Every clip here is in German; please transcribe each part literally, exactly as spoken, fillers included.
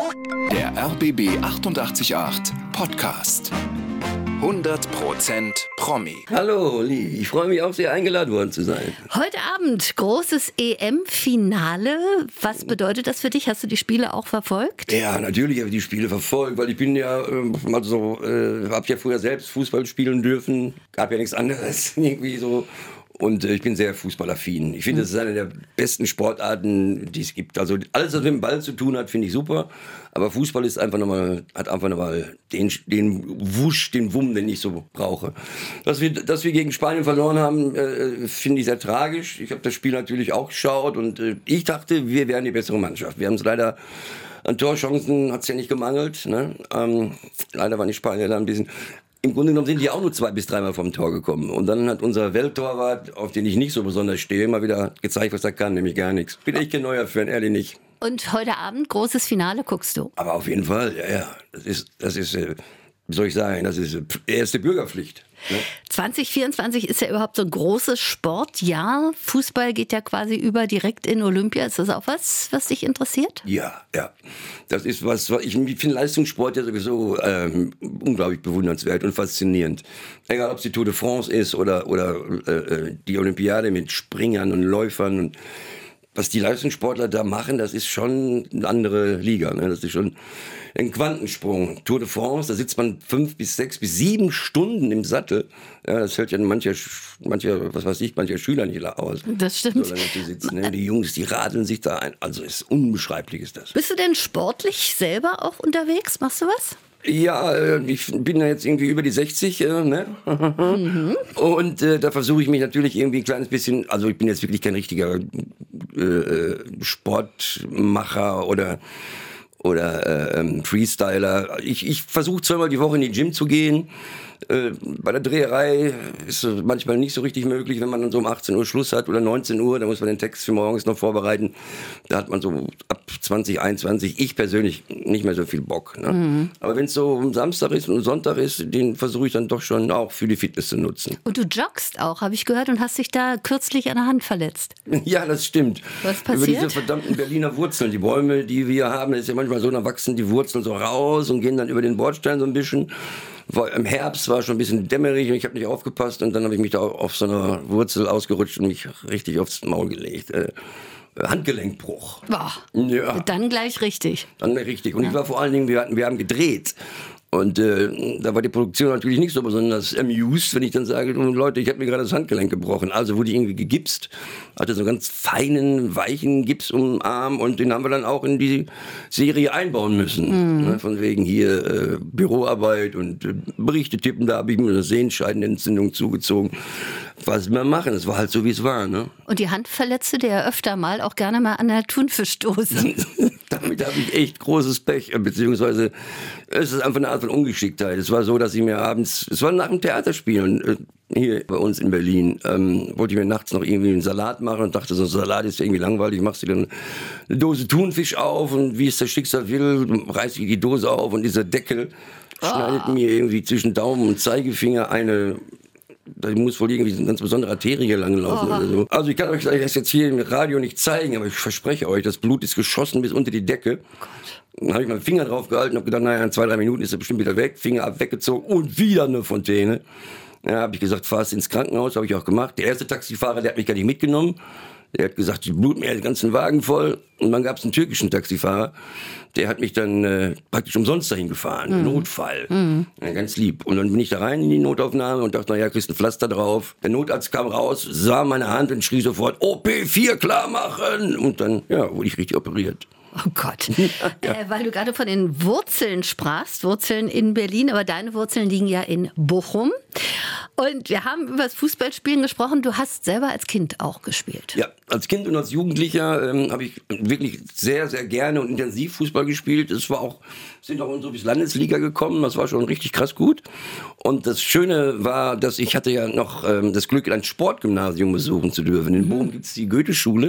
Der R B B achtundachtzig Komma acht Podcast. hundert Prozent Promi. Hallo, Olli. Ich freue mich auch sehr, eingeladen worden zu sein. Heute Abend großes E M-Finale. Was bedeutet das für dich? Hast du die Spiele auch verfolgt? Ja, natürlich habe ich die Spiele verfolgt, weil ich bin ja, äh, also, äh, habe ja früher selbst Fußball spielen dürfen. Gab ja nichts anderes irgendwie so. Und äh, ich bin sehr fußballaffin. Ich finde, das ist eine der besten Sportarten, die es gibt. Also alles, was mit dem Ball zu tun hat, finde ich super. Aber Fußball ist einfach nochmal, hat einfach nochmal den, den Wusch, den Wumm, den ich so brauche. Dass wir, dass wir gegen Spanien verloren haben, äh, finde ich sehr tragisch. Ich habe das Spiel natürlich auch geschaut und äh, ich dachte, wir wären die bessere Mannschaft. Wir haben es leider, an Torchancen hat es ja nicht gemangelt. Ne? Ähm, leider waren die Spanier da ein bisschen... Im Grunde genommen sind die auch nur zwei bis dreimal vom Tor gekommen. Und dann hat unser Welttorwart, auf den ich nicht so besonders stehe, mal wieder gezeigt, was er kann, nämlich gar nichts. Bin echt kein neuer Fan, ehrlich nicht. Und heute Abend großes Finale guckst du? Aber auf jeden Fall, ja, ja. Das ist, das ist, äh, wie soll ich sagen, das ist äh, erste Bürgerpflicht. Ne? zwanzig vierundzwanzig ist ja überhaupt so ein großes Sportjahr. Fußball geht ja quasi über direkt in Olympia. Ist das auch was, was dich interessiert? Ja, ja. Das ist was, was ich finde Leistungssport ja sowieso ähm, unglaublich bewundernswert und faszinierend. Egal, ob es die Tour de France ist oder, oder äh, die Olympiade mit Springern und Läufern. Und was die Leistungssportler da machen, das ist schon eine andere Liga. Ne? Das ist schon ein Quantensprung. Tour de France, da sitzt man fünf bis sechs bis sieben Stunden im Sattel. Ja, das hält ja mancher, mancher, was weiß ich, mancher Schüler nicht aus. Das stimmt. So lange die sitzen, ne? Die Jungs, die radeln sich da ein. Also ist unbeschreiblich ist das. Bist du denn sportlich selber auch unterwegs? Machst du was? Ja, äh, ich bin ja jetzt irgendwie über die sechzig, äh, ne? Mhm. Und äh, da versuche ich mich natürlich irgendwie ein kleines bisschen, also ich bin jetzt wirklich kein richtiger äh, Sportmacher oder oder äh, Freestyler. Ich, ich versuche zweimal die Woche in die Gym zu gehen. Äh, bei der Dreherei ist es manchmal nicht so richtig möglich, wenn man dann so um achtzehn Uhr Schluss hat oder neunzehn Uhr, da muss man den Text für morgens noch vorbereiten. Da hat man so ab zwanzig, einundzwanzig, ich persönlich nicht mehr so viel Bock. Ne? Mhm. Aber wenn es so um Samstag ist und Sonntag ist, den versuche ich dann doch schon auch für die Fitness zu nutzen. Und du joggst auch, habe ich gehört, und hast dich da kürzlich an der Hand verletzt. Ja, das stimmt. Was passiert? Über diese verdammten Berliner Wurzeln, die Bäume, die wir haben, das ist ja manchmal so, dann wachsen die Wurzeln so raus und gehen dann über den Bordstein so ein bisschen. War, im Herbst war schon ein bisschen dämmerig und ich habe nicht aufgepasst und dann habe ich mich da auf so einer Wurzel ausgerutscht und mich richtig aufs Maul gelegt. Äh, Handgelenkbruch. Boah, ja. Dann gleich richtig. Dann richtig. Und ja. ich war vor allen Dingen, wir, hatten, wir haben gedreht. Und äh, da war die Produktion natürlich nicht so besonders amused, wenn ich dann sage, Leute, ich habe mir gerade das Handgelenk gebrochen. Also wurde ich irgendwie gegipst, hatte so einen ganz feinen, weichen Gips um den Arm und den haben wir dann auch in die Serie einbauen müssen. Mhm. Ne, von wegen hier äh, Büroarbeit und äh, Berichte tippen, da habe ich mir eine Sehenscheidenentzündung zugezogen. Was wir machen, es war halt so, wie es war. Ne? Und die Hand verletzte dir ja öfter mal, auch gerne mal an der Thunfischdose. Damit habe ich echt großes Pech, beziehungsweise es ist einfach eine Art von Ungeschicktheit. Es war so, dass ich mir abends, es war nach dem Theaterspielen hier bei uns in Berlin, ähm, wollte ich mir nachts noch irgendwie einen Salat machen und dachte, so ein Salat ist irgendwie langweilig, machst du dann eine Dose Thunfisch auf und wie es der Schicksal will, reiß ich die Dose auf und dieser Deckel oh. schneidet mir irgendwie zwischen Daumen und Zeigefinger eine... Da muss wohl irgendwie eine ganz besondere Arterie langlaufen oh. oder so. Also ich kann euch das jetzt hier im Radio nicht zeigen, aber ich verspreche euch, das Blut ist geschossen bis unter die Decke. Oh Dann habe ich meinen Finger drauf gehalten und habe gedacht, naja, in zwei, drei Minuten ist er bestimmt wieder weg. Finger ab, weggezogen und wieder eine Fontäne. Ja, habe ich gesagt, fahrst ins Krankenhaus, habe ich auch gemacht. Der erste Taxifahrer, der hat mich gar nicht mitgenommen. Der hat gesagt, die bluten mir den ganzen Wagen voll. Und dann gab es einen türkischen Taxifahrer, der hat mich dann äh, praktisch umsonst dahin gefahren. Mhm. Notfall. Mhm. Ja, ganz lieb. Und dann bin ich da rein in die Notaufnahme und dachte, naja, kriegst ein Pflaster drauf. Der Notarzt kam raus, sah meine Hand und schrie sofort, O P vier klar machen. Und dann, ja, wurde ich richtig operiert. Oh Gott, ja. äh, weil du gerade von den Wurzeln sprachst, Wurzeln in Berlin, aber deine Wurzeln liegen ja in Bochum. Und wir haben über das Fußballspielen gesprochen, du hast selber als Kind auch gespielt. Ja, als Kind und als Jugendlicher ähm, habe ich wirklich sehr, sehr gerne und intensiv Fußball gespielt. Es war auch, sind auch so bis Landesliga gekommen, das war schon richtig krass gut. Und das Schöne war, dass ich hatte ja noch ähm, das Glück, ein Sportgymnasium besuchen zu dürfen. In Bochum gibt es die Goethe-Schule.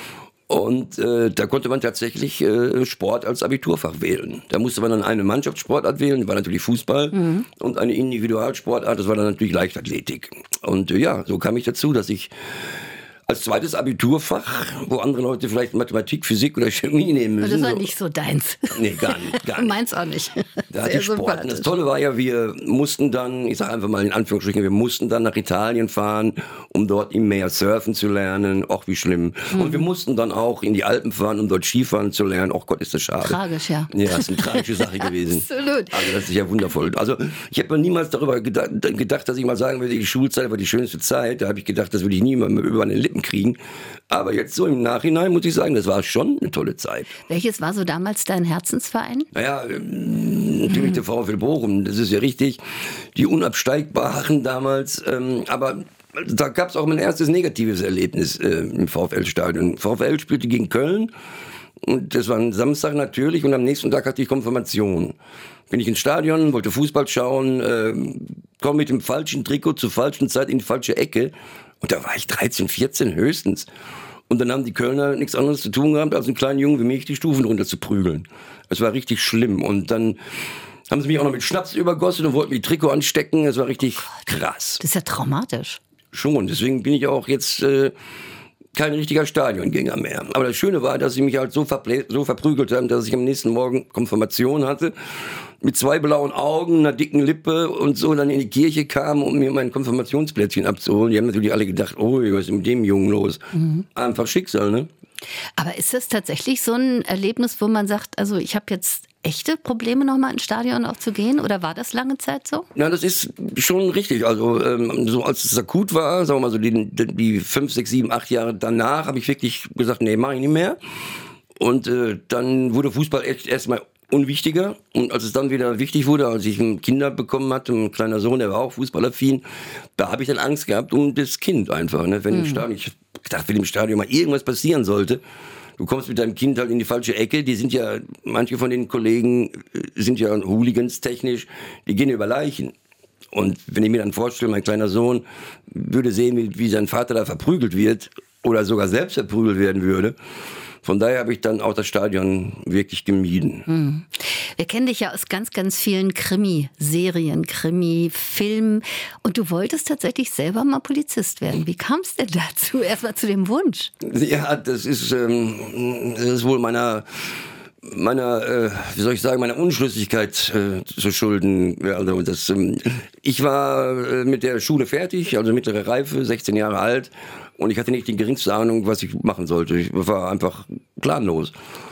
Und äh, da konnte man tatsächlich äh, Sport als Abiturfach wählen. Da musste man dann eine Mannschaftssportart wählen, das war natürlich Fußball, mhm. und eine Individualsportart, das war dann natürlich Leichtathletik. Und äh, ja, so kam ich dazu, dass ich als zweites Abiturfach, wo andere Leute vielleicht Mathematik, Physik oder Chemie nehmen müssen. Und das war so. nicht so deins. Nee, gar nicht. Gar nicht. Meins auch nicht. Da hatte ich Sport. Und das Tolle war ja, wir mussten dann, ich sage einfach mal in Anführungsstrichen, wir mussten dann nach Italien fahren, um dort im Meer surfen zu lernen. Och, wie schlimm. Mhm. Und wir mussten dann auch in die Alpen fahren, um dort Skifahren zu lernen. Och Gott, ist das schade. Tragisch, ja. Ja, das ist eine tragische Sache gewesen. Absolut. Also das ist ja wundervoll. Also ich habe mir niemals darüber gedacht, gedacht, dass ich mal sagen würde, die Schulzeit war die schönste Zeit. Da habe ich gedacht, das würde ich niemandem über den Lippen kriegen. Aber jetzt so im Nachhinein muss ich sagen, das war schon eine tolle Zeit. Welches war so damals dein Herzensverein? Naja, natürlich der VfL Bochum, das ist ja richtig. Die Unabsteigbaren damals. Ähm, aber da gab es auch mein erstes negatives Erlebnis äh, im VfL-Stadion. VfL spielte gegen Köln. Und das war ein Samstag natürlich. Und am nächsten Tag hatte ich Konfirmation. Bin ich ins Stadion, wollte Fußball schauen, äh, komme mit dem falschen Trikot zur falschen Zeit in die falsche Ecke. Und da war ich dreizehn, vierzehn höchstens. Und dann haben die Kölner nichts anderes zu tun gehabt, als einen kleinen Jungen wie mich die Stufen runter zu prügeln. Es war richtig schlimm. Und dann haben sie mich auch noch mit Schnaps übergossen und wollten mir Trikot anstecken. Es war richtig krass. Das ist ja traumatisch. Schon, deswegen bin ich auch jetzt äh, kein richtiger Stadiongänger mehr. Aber das Schöne war, dass sie mich halt so, verplä- so verprügelt haben, dass ich am nächsten Morgen Konfirmation hatte. Mit zwei blauen Augen, einer dicken Lippe und so dann in die Kirche kam, um mir mein Konfirmationsplätzchen abzuholen. Die haben natürlich alle gedacht, oh, was ist mit dem Jungen los? Mhm. Einfach Schicksal, ne? Aber ist das tatsächlich so ein Erlebnis, wo man sagt, also ich habe jetzt echte Probleme, nochmal ins Stadion auch zu gehen? Oder war das lange Zeit so? Ja, das ist schon richtig. Also ähm, so als es akut war, sagen wir mal so die, die fünf, sechs, sieben, acht Jahre danach, habe ich wirklich gesagt, nee, mach ich nicht mehr. Und äh, dann wurde Fußball echt erstmal unwichtiger. Und als es dann wieder wichtig wurde, als ich Kinder bekommen hatte, ein kleiner Sohn, der war auch fußballaffin, da habe ich dann Angst gehabt um das Kind einfach. Ne? Wenn, mhm. im Stadion, ich dachte, wenn im Stadion mal irgendwas passieren sollte, du kommst mit deinem Kind halt in die falsche Ecke, die sind ja, manche von den Kollegen sind ja Hooligans technisch, die gehen über Leichen. Und wenn ich mir dann vorstelle, mein kleiner Sohn würde sehen, wie, wie sein Vater da verprügelt wird oder sogar selbst verprügelt werden würde, von daher habe ich dann auch das Stadion wirklich gemieden. Hm. Wir kennen dich ja aus ganz, ganz vielen Krimi-Serien, Krimi-Filmen. Und du wolltest tatsächlich selber mal Polizist werden. Wie kam es denn dazu? Erstmal zu dem Wunsch. Ja, das ist, ähm, das ist wohl meiner... meiner, äh, wie soll ich sagen, meiner Unschlüssigkeit äh, zu schulden. Also das, ähm, ich war äh, mit der Schule fertig, also mittlere Reife, sechzehn Jahre alt, und ich hatte nicht die geringste Ahnung, was ich machen sollte. Ich war einfach planlos.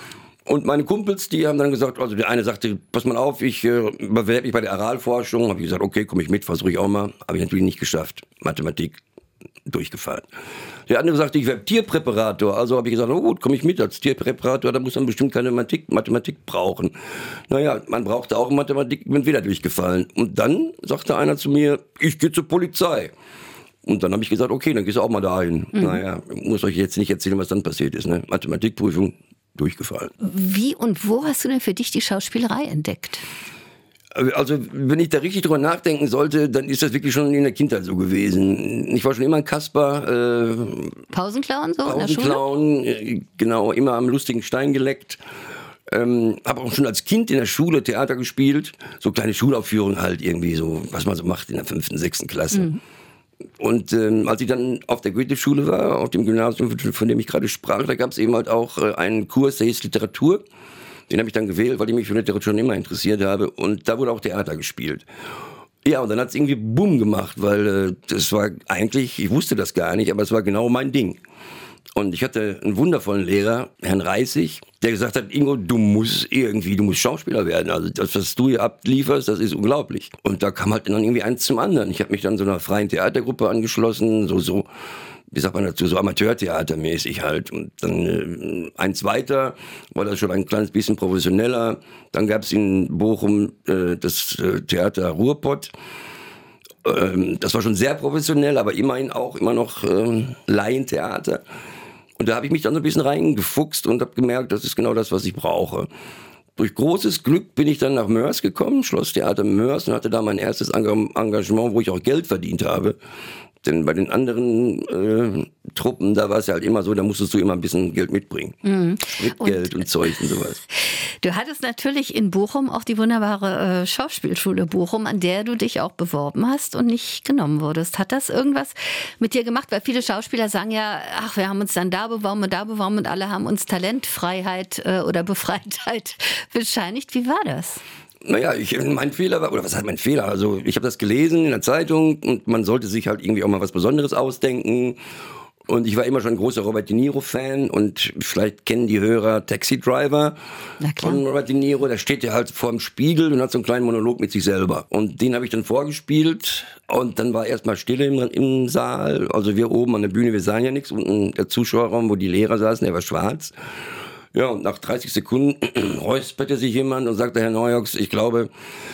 Und meine Kumpels, die haben dann gesagt, also der eine sagte, pass mal auf, ich äh, bewerbe mich bei der Aralforschung. Habe ich gesagt, okay, komme ich mit, versuche ich auch mal. Habe ich natürlich nicht geschafft. Mathematik durchgefallen. Der andere sagte, ich werde Tierpräparator. Also habe ich gesagt, oh gut, komme ich mit als Tierpräparator, da muss man bestimmt keine Mathematik, Mathematik brauchen. Naja, man brauchte auch Mathematik, bin wieder durchgefallen. Und dann sagte einer zu mir, ich gehe zur Polizei. Und dann habe ich gesagt, okay, dann gehst du auch mal dahin. Mhm. Naja, ich muss euch jetzt nicht erzählen, was dann passiert ist. Ne? Mathematikprüfung, durchgefallen. Wie und wo hast du denn für dich die Schauspielerei entdeckt? Also, wenn ich da richtig drüber nachdenken sollte, dann ist das wirklich schon in der Kindheit so gewesen. Ich war schon immer ein Kasper. Äh, Pausenclown so Pausenclown, in der Schule? Genau, immer am lustigen Stein geleckt. Ähm, habe auch schon als Kind in der Schule Theater gespielt. So kleine Schulaufführungen halt irgendwie so, was man so macht in der fünften, sechsten Klasse. Mhm. Und ähm, als ich dann auf der Goethe-Schule war, auf dem Gymnasium, von dem ich gerade sprach, da gab es eben halt auch äh, einen Kurs, der hieß Literatur. Den habe ich dann gewählt, weil ich mich für Literatur schon immer interessiert habe. Und da wurde auch Theater gespielt. Ja, und dann hat es irgendwie Bumm gemacht, weil äh, das war eigentlich, ich wusste das gar nicht, aber es war genau mein Ding. Und ich hatte einen wundervollen Lehrer, Herrn Reissig, der gesagt hat, Ingo, du musst irgendwie, du musst Schauspieler werden. Also das, was du hier ablieferst, das ist unglaublich. Und da kam halt dann irgendwie eins zum anderen. Ich habe mich dann so einer freien Theatergruppe angeschlossen, so, so, wie sagt man dazu, so Amateurtheatermäßig halt. Und dann äh, eins weiter war das schon ein kleines bisschen professioneller. Dann gab es in Bochum äh, das äh, Theater Ruhrpott. Ähm, das war schon sehr professionell, aber immerhin auch immer noch ähm, Laientheater. Und da habe ich mich dann so ein bisschen reingefuchst und habe gemerkt, das ist genau das, was ich brauche. Durch großes Glück bin ich dann nach Moers gekommen, Schlosstheater Moers, und hatte da mein erstes Engagement, wo ich auch Geld verdient habe. Denn bei den anderen äh, Truppen, da war es ja halt immer so, da musstest du immer ein bisschen Geld mitbringen. Mhm. Geld und, und Zeug und sowas. Du hattest natürlich in Bochum auch die wunderbare äh, Schauspielschule Bochum, an der du dich auch beworben hast und nicht genommen wurdest. Hat das irgendwas mit dir gemacht? Weil viele Schauspieler sagen ja, ach, wir haben uns dann da beworben und da beworben und alle haben uns Talentfreiheit äh, oder Befreitheit bescheinigt. Wie war das? Naja, ich, mein Fehler war, oder was heißt mein Fehler? Also ich habe das gelesen in der Zeitung und man sollte sich halt irgendwie auch mal was Besonderes ausdenken. Und ich war immer schon ein großer Robert De Niro-Fan und vielleicht kennen die Hörer Taxi Driver von Robert De Niro. Da steht er halt vor dem Spiegel und hat so einen kleinen Monolog mit sich selber. Und den habe ich dann vorgespielt und dann war erstmal Stille im, im Saal. Also wir oben an der Bühne, wir sahen ja nichts. Unten der Zuschauerraum, wo die Lehrer saßen, der war schwarz. Ja, und nach dreißig Sekunden räusperte sich jemand und sagte, Herr Neujoks, ich glaube,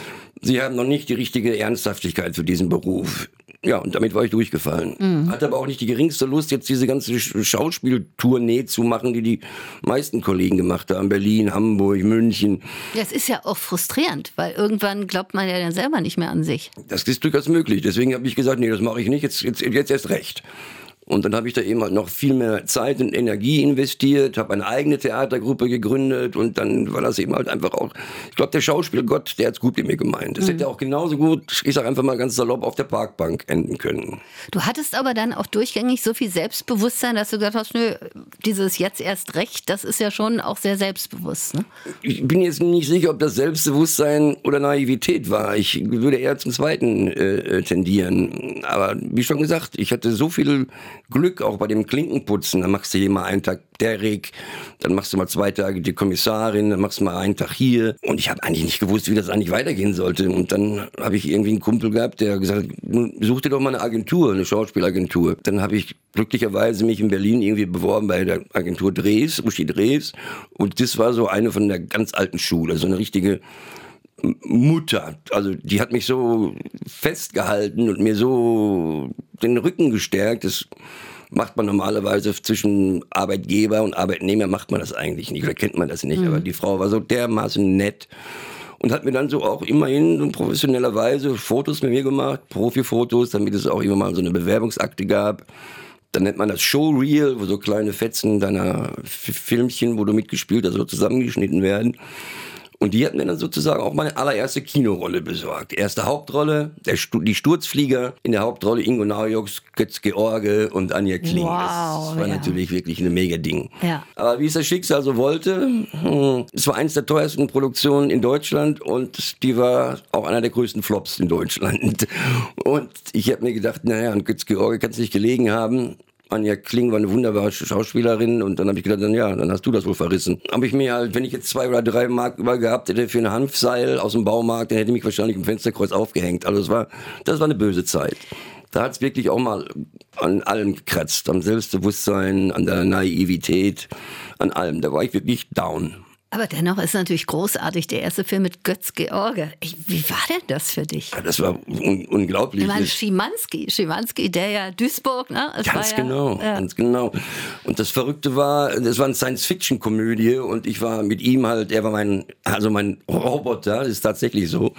Sie haben noch nicht die richtige Ernsthaftigkeit für diesen Beruf. Ja, und damit war ich durchgefallen. Mhm. Hatte aber auch nicht die geringste Lust, jetzt diese ganze Schauspieltournee zu machen, die die meisten Kollegen gemacht haben. Berlin, Hamburg, München. Ja, es ist ja auch frustrierend, weil irgendwann glaubt man ja dann selber nicht mehr an sich. Das ist durchaus möglich. Deswegen habe ich gesagt, nee, das mache ich nicht, jetzt, jetzt, jetzt erst recht. Und dann habe ich da eben halt noch viel mehr Zeit und Energie investiert, habe eine eigene Theatergruppe gegründet und dann war das eben halt einfach auch, ich glaube, der Schauspielgott, der hat's gut mit mir gemeint. Das mhm. hätte auch genauso gut, ich sag einfach mal ganz salopp, auf der Parkbank enden können. Du hattest aber dann auch durchgängig so viel Selbstbewusstsein, dass du gesagt hast, nö, dieses jetzt erst recht, das ist ja schon auch sehr selbstbewusst, ne? Ich bin jetzt nicht sicher, ob das Selbstbewusstsein oder Naivität war. Ich würde eher zum Zweiten äh, tendieren. Aber wie schon gesagt, ich hatte so viel Glück auch bei dem Klinkenputzen. Dann machst du hier mal einen Tag Derrick, dann machst du mal zwei Tage die Kommissarin, dann machst du mal einen Tag hier. Und ich habe eigentlich nicht gewusst, wie das eigentlich weitergehen sollte. Und dann habe ich irgendwie einen Kumpel gehabt, der gesagt hat, such dir doch mal eine Agentur, eine Schauspielagentur. Dann habe ich glücklicherweise mich in Berlin irgendwie beworben bei der Agentur Drees, Uschi Drees. Und das war so eine von der ganz alten Schule, so eine richtige Mutter, also die hat mich so festgehalten und mir so den Rücken gestärkt. Das macht man normalerweise zwischen Arbeitgeber und Arbeitnehmer, macht man das eigentlich nicht, oder kennt man das nicht. Mhm. Aber die Frau war so dermaßen nett und hat mir dann so auch immerhin in professioneller Weise Fotos mit mir gemacht, Profifotos, damit es auch immer mal so eine Bewerbungsakte gab. Dann nennt man das Showreel, wo so kleine Fetzen deiner Filmchen, wo du mitgespielt hast, so zusammengeschnitten werden. Und die hat mir dann sozusagen auch meine allererste Kinorolle besorgt. Erste Hauptrolle, der Stu- die Sturzflieger, in der Hauptrolle Ingo Naujoks, Götz George und Anja Kling. Wow, das war ja. natürlich wirklich ein mega Ding. Ja. Aber wie es das Schicksal so wollte, hm, es war eins der teuersten Produktionen in Deutschland und die war auch einer der größten Flops in Deutschland. Und ich habe mir gedacht, naja, an Götz George kann es nicht gelegen haben. Anja Kling war eine wunderbare Schauspielerin und dann habe ich gedacht, dann, ja, dann hast du das wohl verrissen. Habe ich mir halt, wenn ich jetzt zwei oder drei Mark über gehabt hätte für ein Hanfseil aus dem Baumarkt, dann hätte ich mich wahrscheinlich im Fensterkreuz aufgehängt. Also das war, das war eine böse Zeit. Da hat es wirklich auch mal an allem gekratzt, am Selbstbewusstsein, an der Naivität, an allem. Da war ich wirklich down. Aber dennoch ist natürlich großartig, der erste Film mit Götz George. Wie war denn das für dich? Ja, das war un- unglaublich. Ich meine, Schimanski, Schimanski, der ja Duisburg, ne? Es ganz war ja, genau, ja. ganz genau. Und das Verrückte war, das war eine Science-Fiction-Komödie und ich war mit ihm halt, er war mein, also mein Roboter, das ist tatsächlich so.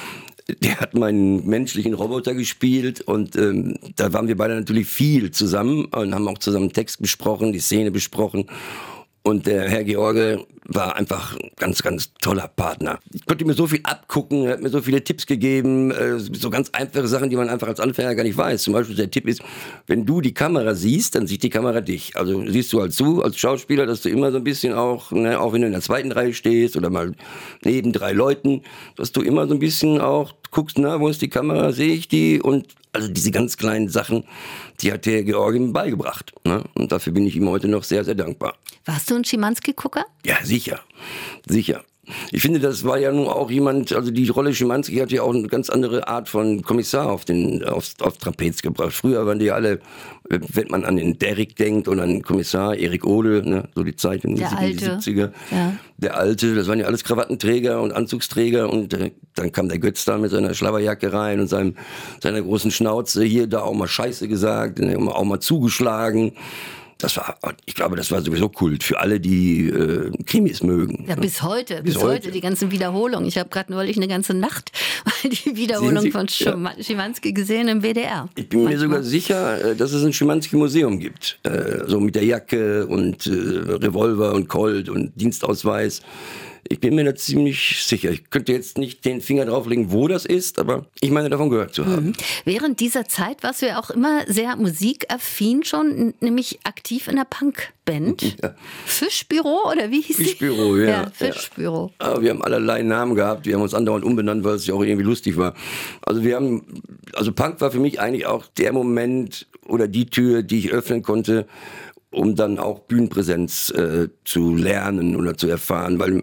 Der hat meinen menschlichen Roboter gespielt und ähm, da waren wir beide natürlich viel zusammen und haben auch zusammen Text besprochen, die Szene besprochen. Und der Herr George war einfach ein ganz, ganz toller Partner. Ich konnte mir so viel abgucken, er hat mir so viele Tipps gegeben, so ganz einfache Sachen, die man einfach als Anfänger gar nicht weiß. Zum Beispiel der Tipp ist, wenn du die Kamera siehst, dann sieht die Kamera dich. Also siehst du halt zu, als Schauspieler, dass du immer so ein bisschen auch, ne, auch wenn du in der zweiten Reihe stehst oder mal neben drei Leuten, dass du immer so ein bisschen auch guckst, na, wo ist die Kamera, sehe ich die? Und also diese ganz kleinen Sachen, die hat der George mir beigebracht. Ne? Und dafür bin ich ihm heute noch sehr, sehr dankbar. Warst du ein Schimanski-Gucker? Ja, sicher. Sicher. Ich finde, das war ja nun auch jemand, also die Rolle Schimanski hat ja auch eine ganz andere Art von Kommissar auf den, aufs, aufs Trapez gebracht. Früher waren die ja alle, wenn man an den Derrick denkt und an den Kommissar Erik Ohle, ne, so die Zeit in den siebziger. Ja. Der Alte, das waren ja alles Krawattenträger und Anzugsträger und äh, dann kam der Götz da mit seiner Schlabberjacke rein und seinem, seiner großen Schnauze, hier, da auch mal Scheiße gesagt, auch mal zugeschlagen. Das war, ich glaube, das war sowieso Kult für alle, die äh, Krimis mögen. Ja, bis heute, bis, bis heute. heute, die ganzen Wiederholungen. Ich habe gerade neulich eine ganze Nacht mal die Wiederholung Sie, von ja. Schimanski gesehen im W D R. Ich bin Manchmal. mir sogar sicher, dass es ein Schimanski-Museum gibt. Äh, so mit der Jacke und äh, Revolver und Colt und Dienstausweis. Ich bin mir da ziemlich sicher. Ich könnte jetzt nicht den Finger drauflegen, wo das ist, aber ich meine, davon gehört zu haben. Mhm. Während dieser Zeit warst du ja auch immer sehr musikaffin schon, nämlich aktiv in der Punkband. Ja. Fischbüro oder wie hieß die? Fischbüro, ja. ja Fischbüro. Ja. Aber wir haben allerlei Namen gehabt. Wir haben uns andauernd umbenannt, weil es ja auch irgendwie lustig war. Also wir haben, also Punk war für mich eigentlich auch der Moment oder die Tür, die ich öffnen konnte, um dann auch Bühnenpräsenz äh, zu lernen oder zu erfahren, weil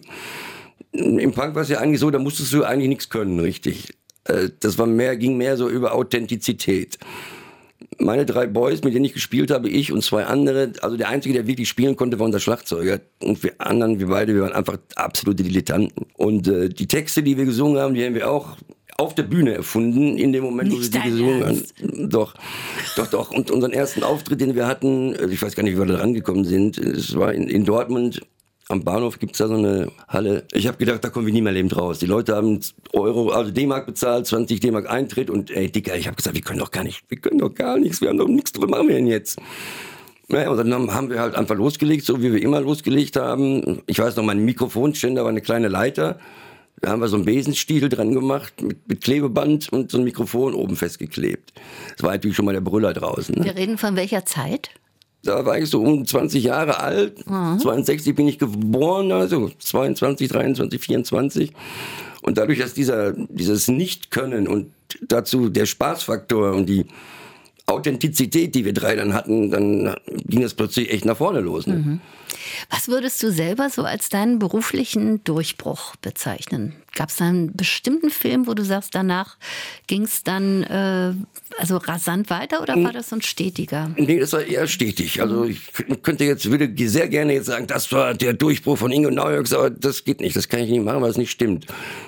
im Punk war es ja eigentlich so, da musstest du eigentlich nichts können, richtig. Äh, das war mehr, ging mehr so über Authentizität. Meine drei Boys, mit denen ich gespielt habe, ich und zwei andere, also der Einzige, der wirklich spielen konnte, war unser Schlagzeuger. Und wir anderen, wir beide, wir waren einfach absolute Dilettanten. Und äh, die Texte, die wir gesungen haben, die haben wir auch auf der Bühne erfunden, in dem Moment, Nicht wo wir die gesungen haben. Doch, doch, doch. Und unseren ersten Auftritt, den wir hatten, ich weiß gar nicht, wie wir da rangekommen sind, es war in, in Dortmund, am Bahnhof gibt's da so eine Halle. Ich habe gedacht, da kommen wir nie mehr lebend raus. Die Leute haben Euro, also D-Mark bezahlt, zwanzig D-Mark Eintritt und ey, Dicker, ich habe gesagt, wir können doch gar nicht, wir können doch gar nichts, wir haben doch nichts, was machen wir denn jetzt? Naja, und dann haben wir halt einfach losgelegt, so wie wir immer losgelegt haben. Ich weiß noch, mein Mikrofonständer war eine kleine Leiter. Da haben wir so einen Besenstiel dran gemacht mit, mit Klebeband und so ein Mikrofon oben festgeklebt. Das war natürlich schon mal der Brüller draußen. Ne? Wir reden von welcher Zeit? Da war ich so um zwanzig Jahre alt. Mhm. zweiundsechzig bin ich geboren, also zweiundzwanzig, dreiundzwanzig, vierundzwanzig. Und dadurch, dass dieser, dieses Nicht-Können und dazu der Spaßfaktor und die Authentizität, die wir drei dann hatten, dann ging es plötzlich echt nach vorne los. Ne? Mhm. Was würdest du selber so als deinen beruflichen Durchbruch bezeichnen? Gab es da einen bestimmten Film, wo du sagst, danach ging es dann äh, also rasant weiter oder war das so ein stetiger? Nee, das war eher stetig. Also ich könnte jetzt, würde sehr gerne jetzt sagen, das war der Durchbruch von Ingo Naujoks, aber das geht nicht, das kann ich nicht machen, weil es nicht stimmt.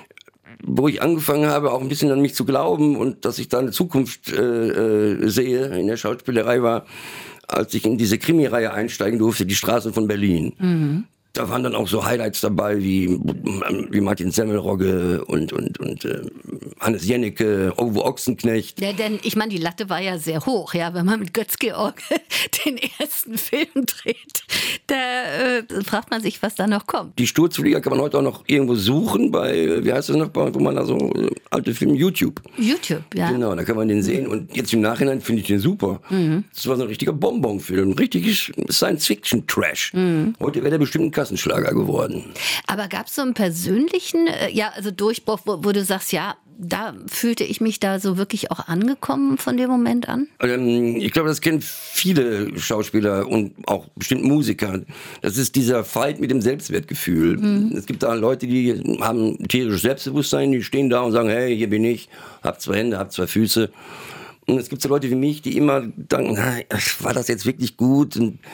Wo ich angefangen habe, auch ein bisschen an mich zu glauben und dass ich da eine Zukunft äh, äh, sehe in der Schauspielerei war, als ich in diese Krimi-Reihe einsteigen durfte, die Straßen von Berlin. Mhm. Da waren dann auch so Highlights dabei wie, wie Martin Semmelrogge und, und, und äh, Hannes Jennecke, Uwe Ochsenknecht. Ja, denn ich meine, die Latte war ja sehr hoch, ja, wenn man mit Götz-George den ersten Film dreht. Da äh, fragt man sich, was da noch kommt. Die Sturzflieger kann man heute auch noch irgendwo suchen bei, wie heißt das noch, wo man da so äh, alte Filme, YouTube. YouTube, ja. Genau, da kann man den sehen und jetzt im Nachhinein finde ich den super. Mhm. Das war so ein richtiger Bonbon-Film, ein richtiges Science-Fiction-Trash. Mhm. Heute wäre der bestimmt ein Kassenschlager geworden. Aber gab es so einen persönlichen, äh, ja, also Durchbruch, wo, wo du sagst, ja, da fühlte ich mich da so wirklich auch angekommen von dem Moment an? Ähm, ich glaube, das kennen viele Schauspieler und auch bestimmt Musiker. Das ist dieser Fight mit dem Selbstwertgefühl. Mhm. Es gibt da Leute, die haben tierisches Selbstbewusstsein, die stehen da und sagen, hey, hier bin ich, hab zwei Hände, hab zwei Füße. Und es gibt so Leute wie mich, die immer denken, war das jetzt wirklich gut?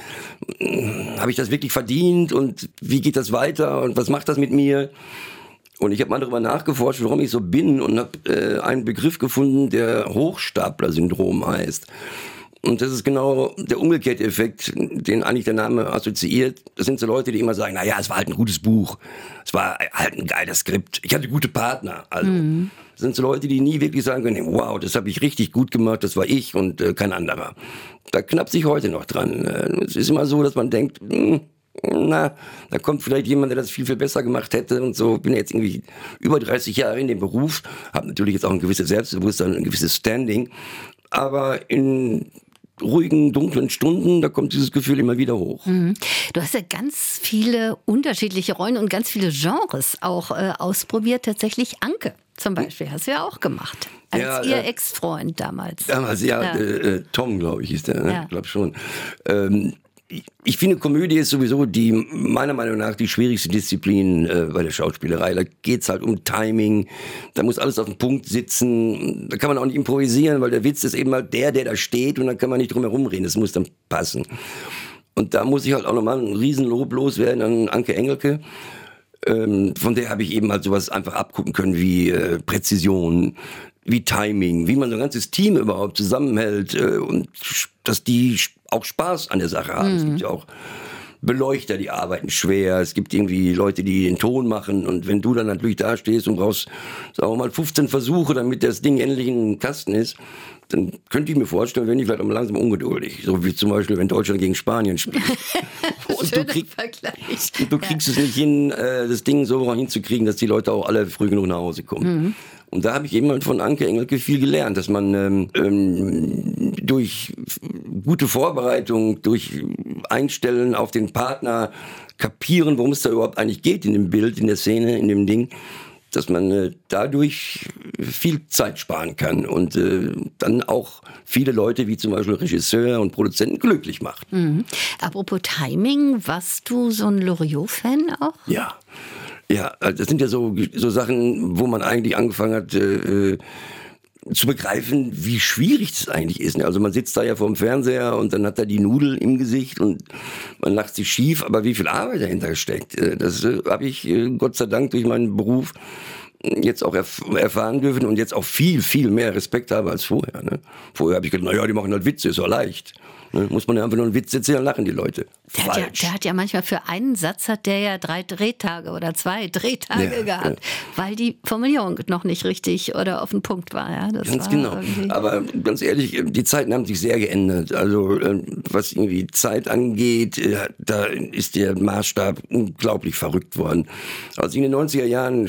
Habe ich das wirklich verdient? Und wie geht das weiter? Und was macht das mit mir? Und ich habe mal darüber nachgeforscht, warum ich so bin und habe äh, einen Begriff gefunden, der Hochstapler-Syndrom heißt. Und das ist genau der umgekehrte Effekt, den eigentlich der Name assoziiert. Das sind so Leute, die immer sagen, naja, es war halt ein gutes Buch. Es war halt ein geiles Skript. Ich hatte gute Partner. Also, mhm. Das sind so Leute, die nie wirklich sagen können, wow, das habe ich richtig gut gemacht, das war ich und äh, kein anderer. Da knappt sich heute noch dran. Es ist immer so, dass man denkt, mh, na, da kommt vielleicht jemand, der das viel, viel besser gemacht hätte und so. Bin jetzt irgendwie über dreißig Jahre in dem Beruf, habe natürlich jetzt auch ein gewisses Selbstbewusstsein, ein gewisses Standing, aber in ruhigen, dunklen Stunden, da kommt dieses Gefühl immer wieder hoch. Mhm. Du hast ja ganz viele unterschiedliche Rollen und ganz viele Genres auch äh, ausprobiert. Tatsächlich Anke zum Beispiel hast du ja auch gemacht. Als ja, ihr äh, Ex-Freund damals. Damals, ja, ja. Äh, Tom, glaube ich, hieß der, ne? Ja. Ich glaube schon. Ähm, Ich finde, Komödie ist sowieso die, meiner Meinung nach, die schwierigste Disziplin äh, bei der Schauspielerei. Da geht's halt um Timing, da muss alles auf dem Punkt sitzen, da kann man auch nicht improvisieren, weil der Witz ist eben halt der, der da steht und da kann man nicht drum herum reden, das muss dann passen. Und da muss ich halt auch nochmal ein Riesenlob loswerden an Anke Engelke. Ähm, von der habe ich eben halt sowas einfach abgucken können wie äh, Präzision, wie Timing, wie man so ein ganzes Team überhaupt zusammenhält äh, und dass die auch Spaß an der Sache haben. Mhm. Es gibt ja auch Beleuchter, die arbeiten schwer. Es gibt irgendwie Leute, die den Ton machen. Und wenn du dann natürlich da stehst und brauchst, sagen wir mal, fünfzehn Versuche, damit das Ding endlich im Kasten ist, dann könnte ich mir vorstellen, wenn ich vielleicht auch langsam ungeduldig. So wie zum Beispiel, wenn Deutschland gegen Spanien spielt. Und du, krieg, und du kriegst ja. es nicht hin, das Ding so hinzukriegen, dass die Leute auch alle früh genug nach Hause kommen. Mhm. Und da habe ich eben von Anke Engelke viel gelernt, dass man ähm, durch gute Vorbereitung, durch Einstellen auf den Partner, kapieren, worum es da überhaupt eigentlich geht in dem Bild, in der Szene, in dem Ding, dass man äh, dadurch viel Zeit sparen kann und äh, dann auch viele Leute wie zum Beispiel Regisseur und Produzenten glücklich macht. Mhm. Apropos Timing, warst du so ein Loriot-Fan auch? Ja. Ja, das sind ja so, so Sachen, wo man eigentlich angefangen hat äh, zu begreifen, wie schwierig das eigentlich ist. Also man sitzt da ja vor dem Fernseher und dann hat er die Nudel im Gesicht und man lacht sich schief, aber wie viel Arbeit dahinter steckt, das äh, habe ich äh, Gott sei Dank durch meinen Beruf jetzt auch erf- erfahren dürfen und jetzt auch viel, viel mehr Respekt habe als vorher. Ne? Vorher habe ich gedacht, naja, die machen halt Witze, ist doch leicht. Ne? Muss man ja einfach nur einen Witz erzählen, lachen die Leute. Der hat, ja, der hat ja manchmal für einen Satz hat der ja drei Drehtage oder zwei Drehtage ja, gehabt, ja. weil die Formulierung noch nicht richtig oder auf den Punkt war. Ja? Das ganz war genau. Irgendwie... Aber ganz ehrlich, die Zeiten haben sich sehr geändert. Also was irgendwie Zeit angeht, da ist der Maßstab unglaublich verrückt worden. Als ich in den neunziger Jahren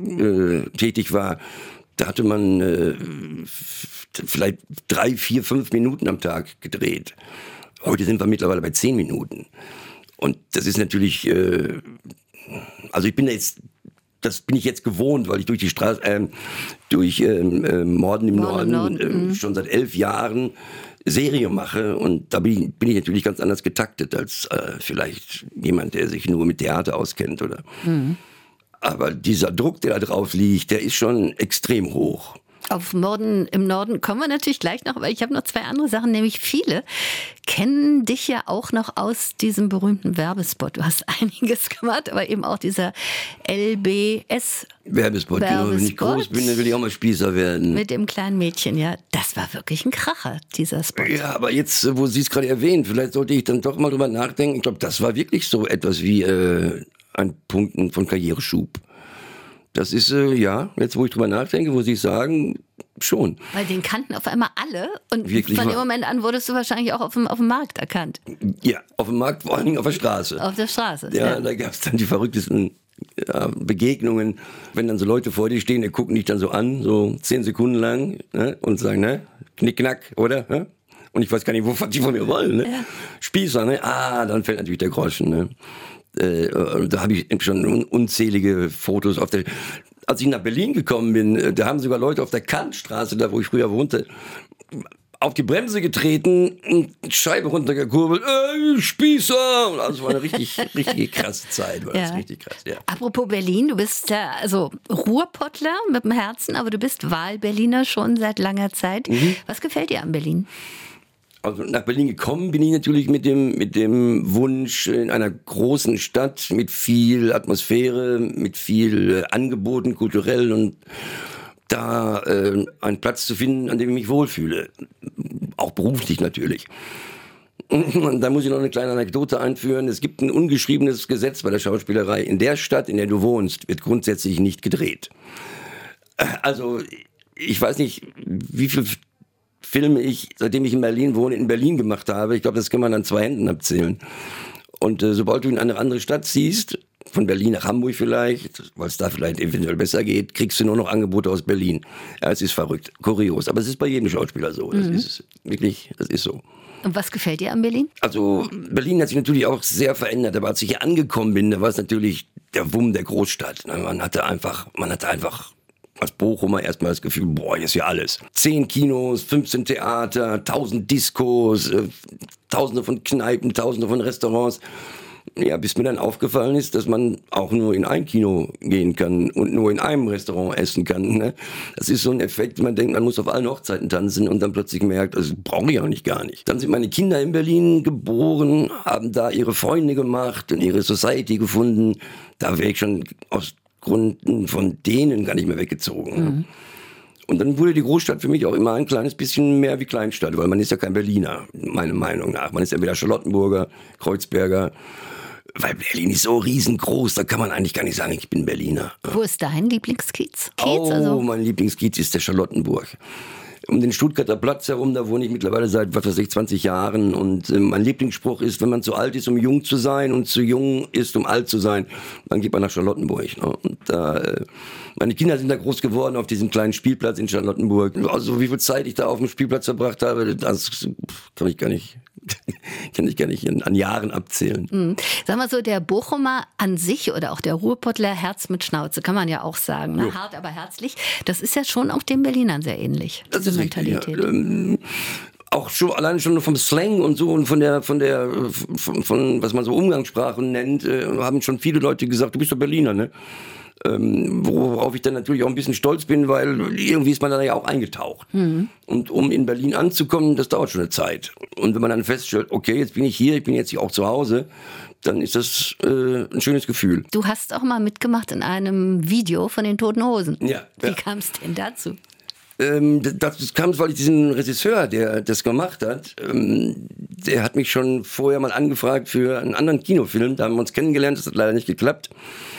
äh, tätig war, da hatte man äh, vielleicht drei, vier, fünf Minuten am Tag gedreht. Heute sind wir mittlerweile bei zehn Minuten. Und das ist natürlich, äh, also ich bin jetzt, das bin ich jetzt gewohnt, weil ich durch die Straße, äh, durch ähm, äh, Morden im Norden, Norden äh, mhm. schon seit elf Jahren Serie mache. Und da bin ich, bin ich natürlich ganz anders getaktet als äh, vielleicht jemand, der sich nur mit Theater auskennt, oder? Mhm. Aber dieser Druck, der da drauf liegt, der ist schon extrem hoch. Auf Morden im Norden kommen wir natürlich gleich noch, aber ich habe noch zwei andere Sachen, nämlich viele kennen dich ja auch noch aus diesem berühmten Werbespot. Du hast einiges gemacht, aber eben auch dieser L B S Werbespot. Werbespot. Genau, wenn ich groß bin, dann will ich auch mal Spießer werden. Mit dem kleinen Mädchen, ja. Das war wirklich ein Kracher, dieser Spot. Ja, aber jetzt, wo Sie es gerade erwähnen, vielleicht sollte ich dann doch mal drüber nachdenken. Ich glaube, das war wirklich so etwas wie äh, ein Punkt von Karriereschub. Das ist, äh, ja, jetzt wo ich drüber nachdenke, wo Sie es sagen, schon. Weil den kannten auf einmal alle und wirklich von wahr. dem Moment an wurdest du wahrscheinlich auch auf dem, auf dem Markt erkannt. Ja, auf dem Markt, vor allen Dingen auf der Straße. Auf der Straße, ja. ja. Da gab es dann die verrücktesten ja, Begegnungen, wenn dann so Leute vor dir stehen, die gucken dich dann so an, so zehn Sekunden lang, ne, und sagen, ne, knickknack, oder? Ne? Und ich weiß gar nicht, wovon die von mir wollen. Ne? Ja. Spießer, ne? Ah, dann fällt natürlich der Groschen, ne? Äh, da habe ich schon un- unzählige Fotos auf der... Als ich nach Berlin gekommen bin, da haben sogar Leute auf der Kantstraße, da wo ich früher wohnte, auf die Bremse getreten, Scheibe runtergekurbelt, äh, Spießer! Also es war eine richtig, richtig krasse Zeit. War ja. Das richtig krass, ja. Apropos Berlin, du bist ja also Ruhrpottler mit dem Herzen, aber du bist Wahlberliner schon seit langer Zeit. Mhm. Was gefällt dir an Berlin? Also nach Berlin gekommen bin ich natürlich mit dem, mit dem Wunsch, in einer großen Stadt mit viel Atmosphäre, mit viel Angeboten, kulturell, und da äh, einen Platz zu finden, an dem ich mich wohlfühle. Auch beruflich natürlich. Und da muss ich noch eine kleine Anekdote einführen. Es gibt ein ungeschriebenes Gesetz bei der Schauspielerei. In der Stadt, in der du wohnst, wird grundsätzlich nicht gedreht. Also ich weiß nicht, wie viel Filme ich, seitdem ich in Berlin wohne, in Berlin gemacht habe. Ich glaube, das kann man an zwei Händen abzählen. Und äh, sobald du in eine andere Stadt ziehst, von Berlin nach Hamburg vielleicht, weil es da vielleicht eventuell besser geht, kriegst du nur noch Angebote aus Berlin. Ja, es ist verrückt, kurios. Aber es ist bei jedem Schauspieler so. Das mhm. ist wirklich, das ist so. Und was gefällt dir an Berlin? Also Berlin hat sich natürlich auch sehr verändert. Aber als ich hier angekommen bin, da war es natürlich der Wumm der Großstadt. Man hatte einfach, man hatte einfach als Bochumer erstmal das Gefühl, boah, hier ist ja alles. Zehn Kinos, fünfzehn Theater, tausend Diskos, äh, tausende von Kneipen, tausende von Restaurants. Ja, bis mir dann aufgefallen ist, dass man auch nur in ein Kino gehen kann und nur in einem Restaurant essen kann. Ne? Das ist so ein Effekt, man denkt, man muss auf allen Hochzeiten tanzen und dann plötzlich merkt, das brauche ich eigentlich gar nicht. Dann sind meine Kinder in Berlin geboren, haben da ihre Freunde gemacht und ihre Society gefunden. Da wäre ich schon aus Gründen von denen gar nicht mehr weggezogen. Mhm. Und dann wurde die Großstadt für mich auch immer ein kleines bisschen mehr wie Kleinstadt, weil man ist ja kein Berliner, meiner Meinung nach. Man ist entweder Charlottenburger, Kreuzberger, weil Berlin ist so riesengroß, da kann man eigentlich gar nicht sagen, ich bin Berliner. Wo ist dein Lieblingskiez? Kiez, oh, also? Mein Lieblingskiez ist der Charlottenburg. Um den Stuttgarter Platz herum, da wohne ich mittlerweile seit, was weiß ich, zwanzig Jahren. Und äh, mein Lieblingsspruch ist, wenn man zu alt ist, um jung zu sein und zu jung ist, um alt zu sein, dann geht man nach Charlottenburg. Ne? Und da, äh, meine Kinder sind da groß geworden auf diesem kleinen Spielplatz in Charlottenburg. Also wie viel Zeit ich da auf dem Spielplatz verbracht habe, das kann ich gar nicht, kann ich gar nicht an Jahren abzählen. Mhm. Sag mal so, der Bochumer an sich oder auch der Ruhrpottler Herz mit Schnauze, kann man ja auch sagen. Ne? Hart, aber herzlich. Das ist ja schon auch den Berlinern sehr ähnlich. Das ist Mentalität. Richtig, ja. ähm, auch schon alleine schon vom Slang und so und von der von der von, von was man so Umgangssprache nennt, äh, haben schon viele Leute gesagt, du bist doch Berliner, ne? Ähm, worauf ich dann natürlich auch ein bisschen stolz bin, weil irgendwie ist man da ja auch eingetaucht. Mhm. Und um in Berlin anzukommen, das dauert schon eine Zeit. Und wenn man dann feststellt, okay, jetzt bin ich hier, ich bin jetzt hier auch zu Hause, dann ist das äh, ein schönes Gefühl. Du hast auch mal mitgemacht in einem Video von den Toten Hosen. Ja. Wie ja. kam es denn dazu? Ähm, das kam, weil ich diesen Regisseur, der das gemacht hat, ähm, der hat mich schon vorher mal angefragt für einen anderen Kinofilm. Da haben wir uns kennengelernt, das hat leider nicht geklappt.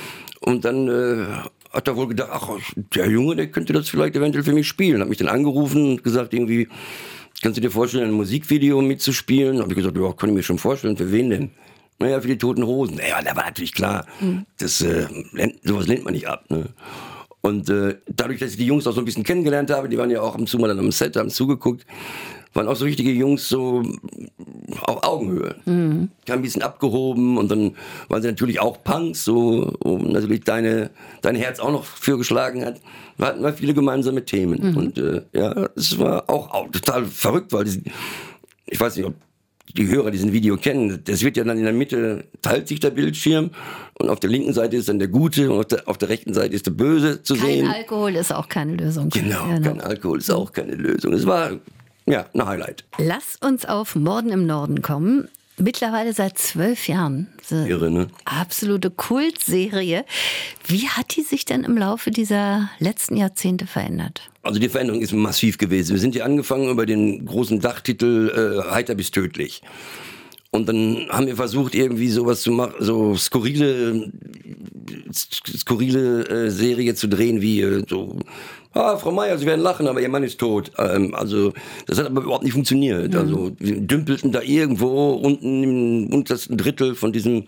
Und dann äh, hat er wohl gedacht, ach, der Junge, der könnte das vielleicht eventuell für mich spielen. Hat mich dann angerufen und gesagt, irgendwie, kannst du dir vorstellen, ein Musikvideo mitzuspielen? Habe ich gesagt, ja, kann ich mir schon vorstellen, für wen denn? Naja, für die Toten Hosen. Naja, da war natürlich klar, mhm. das, äh, sowas lehnt man nicht ab. Ne? Und äh, dadurch, dass ich die Jungs auch so ein bisschen kennengelernt habe, die waren ja auch ab und zu mal dann am Set, haben zugeguckt, waren auch so richtige Jungs, so auf Augenhöhe. Mhm. Kam ein bisschen abgehoben und dann waren sie natürlich auch Punks, so um natürlich deine, dein Herz auch noch für geschlagen hat. Wir hatten mal viele gemeinsame Themen. Mhm. Und äh, ja, es war auch, auch total verrückt, weil die, ich weiß nicht, ob die Hörer diesen Video kennen. Das wird ja dann in der Mitte, teilt sich der Bildschirm und auf der linken Seite ist dann der Gute und auf der, auf der rechten Seite ist der Böse zu kein sehen. Kein Alkohol ist auch keine Lösung. Genau, genau, kein Alkohol ist auch keine Lösung. Es war, ja, ein Highlight. Lass uns auf Morden im Norden kommen. Mittlerweile seit zwölf Jahren. Irre, ne? Absolute Kultserie. Wie hat die sich denn im Laufe dieser letzten Jahrzehnte verändert? Also die Veränderung ist massiv gewesen. Wir sind ja angefangen über den großen Dachtitel äh, Heiter bis tödlich. Und dann haben wir versucht, irgendwie sowas zu machen, so skurrile, skurrile äh, Serie zu drehen, wie äh, so, ah, Frau Meier, Sie werden lachen, aber Ihr Mann ist tot. Ähm, also, das hat aber überhaupt nicht funktioniert. Mhm. Also, wir dümpelten da irgendwo unten im untersten Drittel von diesem,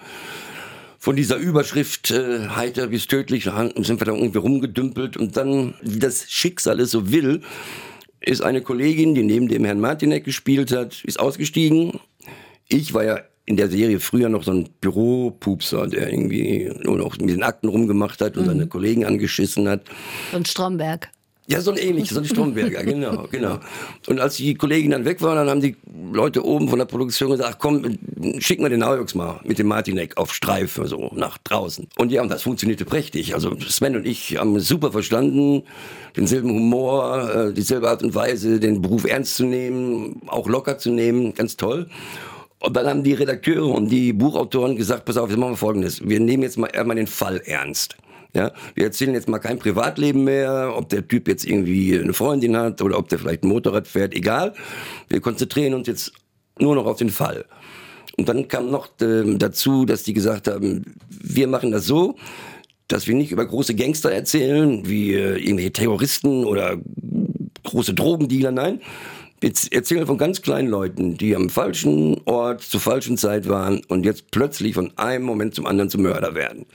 von dieser Überschrift, äh, heiter bis tödlich, sind wir da irgendwie rumgedümpelt und dann, wie das Schicksal es so will, ist eine Kollegin, die neben dem Herrn Martinek gespielt hat, ist ausgestiegen. Ich war ja in der Serie früher noch so ein Büropupser, der irgendwie nur noch mit den Akten rumgemacht hat und mhm. seine Kollegen angeschissen hat. So ein Stromberg. Ja, so ein ähnliches, so ein Stromberger, genau, genau. Und als die Kollegen dann weg waren, dann haben die Leute oben von der Produktion gesagt, ach komm, schick mal den Naujoks mal mit dem Martinek auf Streife, so nach draußen. Und ja, und das funktionierte prächtig. Also Sven und ich haben super verstanden, denselben Humor, dieselbe Art und Weise, den Beruf ernst zu nehmen, auch locker zu nehmen, ganz toll. Und dann haben die Redakteure und die Buchautoren gesagt, pass auf, jetzt machen wir Folgendes. Wir nehmen jetzt mal einmal den Fall ernst. Ja, wir erzählen jetzt mal kein Privatleben mehr, ob der Typ jetzt irgendwie eine Freundin hat oder ob der vielleicht ein Motorrad fährt, egal. Wir konzentrieren uns jetzt nur noch auf den Fall. Und dann kam noch äh, dazu, dass die gesagt haben, wir machen das so, dass wir nicht über große Gangster erzählen, wie äh, irgendwelche Terroristen oder große Drogendealer, nein. Wir erzählen von ganz kleinen Leuten, die am falschen Ort zur falschen Zeit waren und jetzt plötzlich von einem Moment zum anderen zum Mörder werden.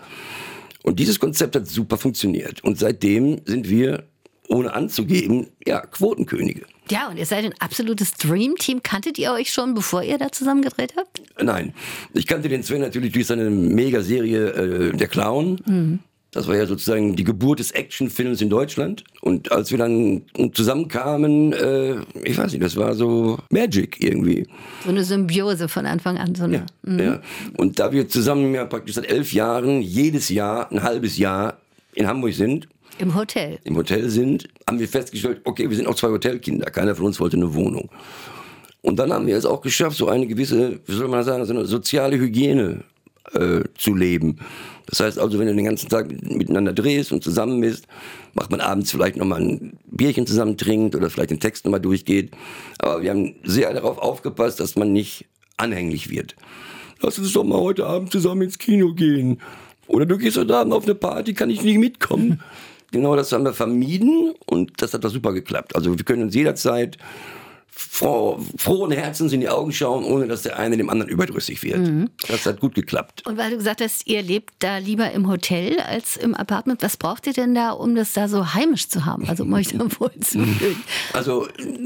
Und dieses Konzept hat super funktioniert. Und seitdem sind wir, ohne anzugeben, ja, Quotenkönige. Ja, und ihr seid ein absolutes Dream-Team. Kanntet ihr euch schon, bevor ihr da zusammen gedreht habt? Nein. Ich kannte den Sven natürlich durch seine Megaserie äh, Der Clown. Mhm. Das war ja sozusagen die Geburt des Actionfilms in Deutschland. Und als wir dann zusammenkamen, äh, ich weiß nicht, das war so Magic irgendwie. So eine Symbiose von Anfang an. So eine, ja, mhm. ja. Und da wir zusammen ja praktisch seit elf Jahren jedes Jahr, ein halbes Jahr in Hamburg sind. Im Hotel. Im Hotel sind, haben wir festgestellt, okay, wir sind auch zwei Hotelkinder. Keiner von uns wollte eine Wohnung. Und dann haben wir es auch geschafft, so eine gewisse, wie soll man sagen, so eine soziale Hygiene äh, zu leben. Das heißt also, wenn du den ganzen Tag miteinander drehst und zusammen bist, macht man abends vielleicht nochmal ein Bierchen zusammen trinkt oder vielleicht den Text nochmal durchgeht. Aber wir haben sehr darauf aufgepasst, dass man nicht anhänglich wird. Lass uns doch mal heute Abend zusammen ins Kino gehen. Oder du gehst heute Abend auf eine Party, kann ich nicht mitkommen? Genau das haben wir vermieden und das hat doch super geklappt. Also wir können uns jederzeit froh, frohen Herzens in die Augen schauen, ohne dass der eine dem anderen überdrüssig wird. Mhm. Das hat gut geklappt. Und weil du gesagt hast, ihr lebt da lieber im Hotel als im Apartment, was braucht ihr denn da, um das da so heimisch zu haben? Also um euch da wohl zu fühlen? Also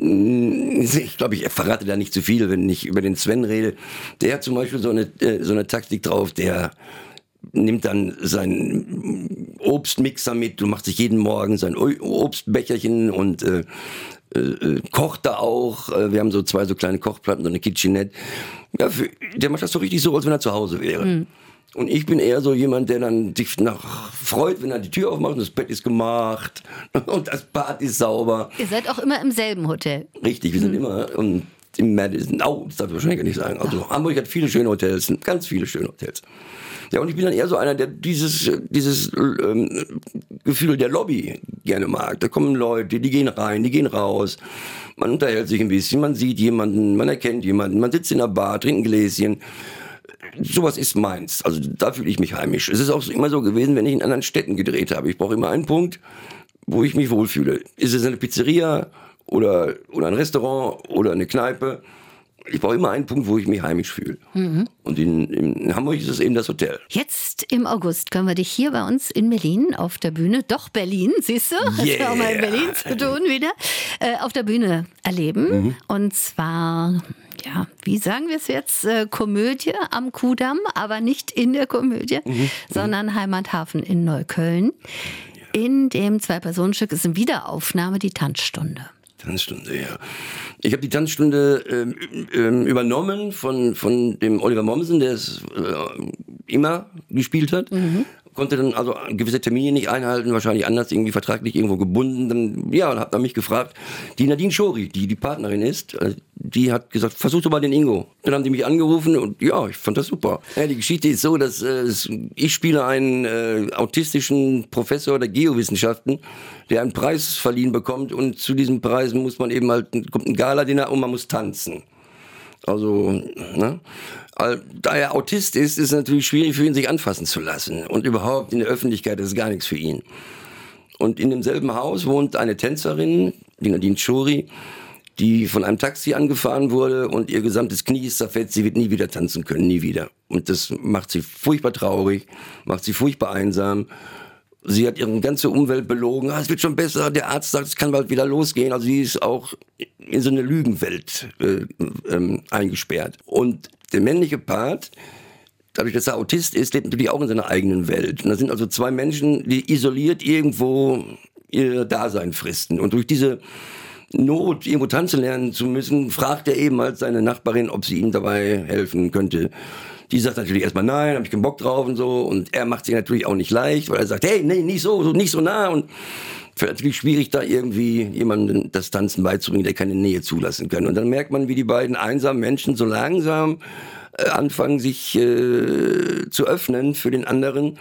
ich glaube, ich verrate da nicht zu viel, wenn ich über den Sven rede. Der hat zum Beispiel so eine, so eine Taktik drauf, der nimmt dann seinen Obstmixer mit und macht sich jeden Morgen sein Obstbecherchen und äh, äh, kocht da auch. Wir haben so zwei so kleine Kochplatten, so eine Kitchenette. Ja, für, der macht das so richtig so, als wenn er zu Hause wäre. Mhm. Und ich bin eher so jemand, der dann sich nach freut, wenn er die Tür aufmacht und das Bett ist gemacht und das Bad ist sauber. Ihr seid auch immer im selben Hotel. Richtig, wir sind mhm. immer und im Madison. Oh, das darf ich wahrscheinlich gar nicht sagen. Also Hamburg hat viele schöne Hotels, ganz viele schöne Hotels. Ja, und ich bin dann eher so einer, der dieses, dieses ähm, Gefühl der Lobby gerne mag. Da kommen Leute, die gehen rein, die gehen raus. Man unterhält sich ein bisschen, man sieht jemanden, man erkennt jemanden, man sitzt in der Bar, trinkt ein Gläschen. Sowas ist meins. Also da fühle ich mich heimisch. Es ist auch immer so gewesen, wenn ich in anderen Städten gedreht habe. Ich brauche immer einen Punkt, wo ich mich wohlfühle. Ist es eine Pizzeria oder, oder ein Restaurant oder eine Kneipe? Ich brauche immer einen Punkt, wo ich mich heimisch fühle. Mhm. Und in, in Hamburg ist es eben das Hotel. Jetzt im August können wir dich hier bei uns in Berlin auf der Bühne, doch Berlin, siehst du, yeah. Hast auch mal in Berlin zu tun wieder, äh, auf der Bühne erleben. Mhm. Und zwar, ja, wie sagen wir es jetzt, äh, Komödie am Kudamm, aber nicht in der Komödie, mhm. sondern Heimathafen in Neukölln. In dem Zwei-Personen-Stück ist eine Wiederaufnahme, die Tanzstunde. Tanzstunde, ja. Ich habe die Tanzstunde ähm, ähm, übernommen von, von dem Oliver Mommsen, der es äh, immer gespielt hat. Mhm. Konnte dann also gewisse Termine nicht einhalten, wahrscheinlich anders, irgendwie vertraglich irgendwo gebunden. Dann, ja, und habe dann mich gefragt, die Nadine Schori, die die Partnerin ist, die hat gesagt, versuch doch mal den Ingo. Dann haben die mich angerufen und ja, ich fand das super. Ja, die Geschichte ist so, dass äh, ich spiele einen äh, autistischen Professor der Geowissenschaften, der einen Preis verliehen bekommt und zu diesem Preis muss man eben halt, kommt ein Gala-Dinner und man muss tanzen. Also, ne? Da er Autist ist, ist es natürlich schwierig für ihn, sich anfassen zu lassen. Und überhaupt in der Öffentlichkeit ist es gar nichts für ihn. Und in demselben Haus wohnt eine Tänzerin, die Nadine Schori, die von einem Taxi angefahren wurde und ihr gesamtes Knie ist zerfetzt. Sie wird nie wieder tanzen können, nie wieder. Und das macht sie furchtbar traurig, macht sie furchtbar einsam. Sie hat ihre ganze Umwelt belogen. Ah, es wird schon besser. Der Arzt sagt, es kann bald wieder losgehen. Also sie ist auch in so eine Lügenwelt äh, ähm, eingesperrt. Und der männliche Part, dadurch, dass er Autist ist, lebt natürlich auch in seiner eigenen Welt. Und da sind also zwei Menschen, die isoliert irgendwo ihr Dasein fristen. Und durch diese Not, irgendwo tanzen lernen zu müssen, fragt er eben halt seine Nachbarin, ob sie ihm dabei helfen könnte. Die sagt natürlich erstmal nein, habe ich keinen Bock drauf und so. Und er macht sich natürlich auch nicht leicht, weil er sagt, hey, nee, nicht so, nicht so nah. Und es natürlich schwierig, da irgendwie jemandem das Tanzen beizubringen, der keine Nähe zulassen kann. Und dann merkt man, wie die beiden einsamen Menschen so langsam äh, anfangen, sich äh, zu öffnen für den anderen.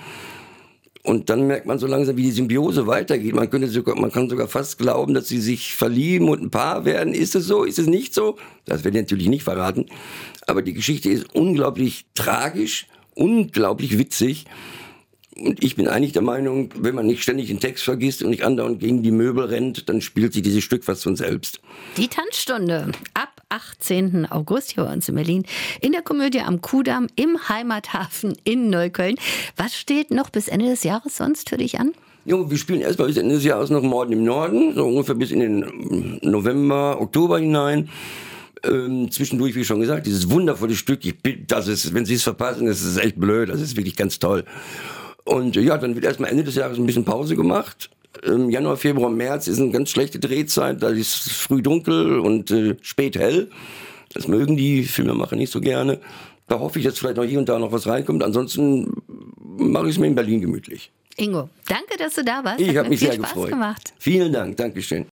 Und dann merkt man so langsam, wie die Symbiose weitergeht. Man könnte sogar, man kann sogar fast glauben, dass sie sich verlieben und ein Paar werden. Ist es so? Ist es nicht so? Das werde ich natürlich nicht verraten. Aber die Geschichte ist unglaublich tragisch, unglaublich witzig. Und ich bin eigentlich der Meinung, wenn man nicht ständig den Text vergisst und nicht andauernd gegen die Möbel rennt, dann spielt sich dieses Stück fast von selbst. Die Tanzstunde ab achtzehnten August hier bei uns in Berlin in der Komödie am Kudamm im Heimathafen in Neukölln. Was steht noch bis Ende des Jahres sonst für dich an? Jo, wir spielen erstmal bis Ende des Jahres noch Morden im Norden, so ungefähr bis in den November, Oktober hinein. Ähm, zwischendurch, wie schon gesagt, dieses wundervolle Stück, ich bitte, das ist, wenn Sie es verpassen, das ist echt blöd, das ist wirklich ganz toll. Und ja, dann wird erstmal Ende des Jahres ein bisschen Pause gemacht. Im Januar, Februar, März ist eine ganz schlechte Drehzeit, da ist früh dunkel und äh, spät hell. Das mögen die Filmemacher nicht so gerne. Da hoffe ich, dass vielleicht noch hier und da noch was reinkommt. Ansonsten mache ich es mir in Berlin gemütlich. Ingo, danke, dass du da warst. Ich habe mich viel sehr Spaß gefreut. Gemacht. Vielen Dank, Dankeschön.